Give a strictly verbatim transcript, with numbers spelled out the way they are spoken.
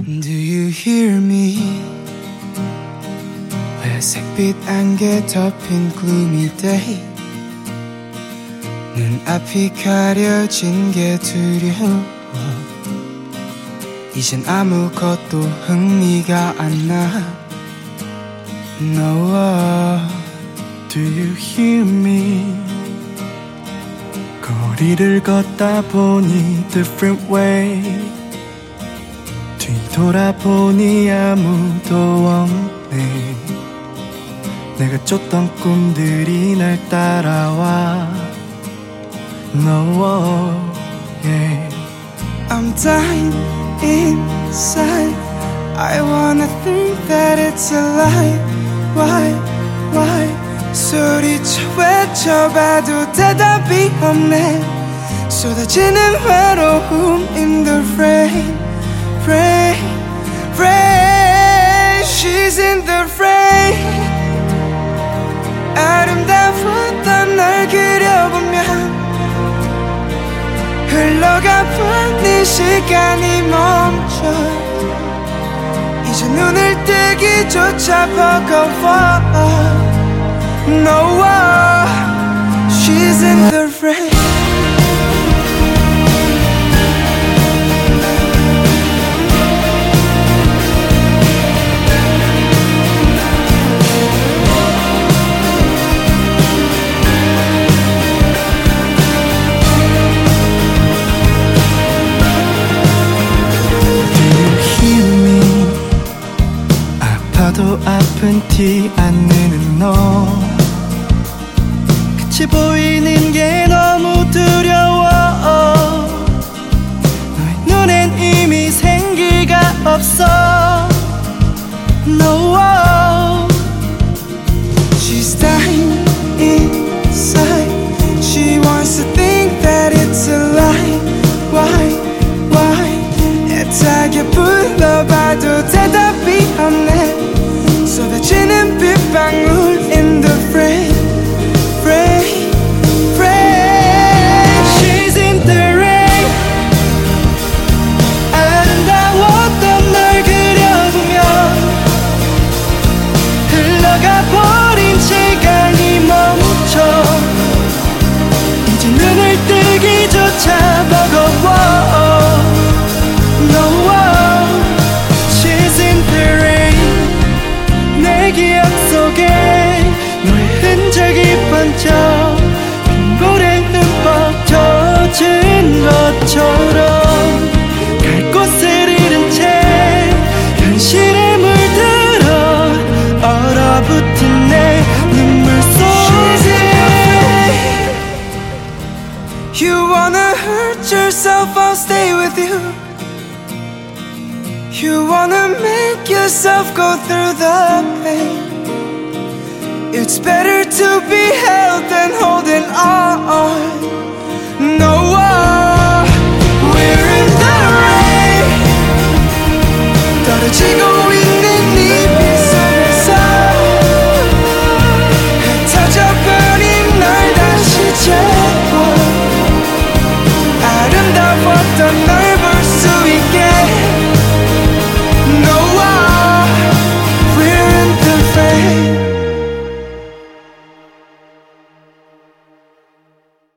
Do you hear me? 회색빛 안개 덮인 gloomy day. 눈앞이 가려진 게 두려워. 이젠 아무것도 흥미가 안 나. No. Do you hear me? 거리를 걷다 보니 different way. 뒤돌아보니 아무도 없네. 내가 쫓던 꿈들이 날 따라와. No, yeah. I'm dying inside. I wanna think that it's a lie. Why, why? 소리쳐 외쳐봐도 대답이 없네. 쏟아지는 외로움 in the rain, rain, rain. She's in the rain. 아름다웠던 날 그려보면 흘러가버린 시간이 멈춰. 이제 눈을 뜨기조차 버거워. No, she's in the rain. 아파도 아픈 티 안 내는 너. 끝이 보이는 게 너무 두려워. 너의 눈엔 이미 생기가 없어. No. She's dying inside. She wants to think that it's a lie. Why, why? 애타게 불러봐도 대답이 없네. 쏟아지는 빗방울 in the rain, rain, rain. She's in the rain. 아름다웠던 날 그려보면 흘러가버린 시간이 멈춰. 이제 눈을 뜨기조차 버거워. No, she's in the rain. 내 기억 속에 너의 흔적이 번져. 빈볼에 흠뻑 젖은 것처럼 갈 곳을 잃은 채 현실에 물들어 얼어붙은 내 눈물 속에. You wanna hurt yourself, I'll stay with you. You wanna make yourself go through the pain. It's better to be held than holding on.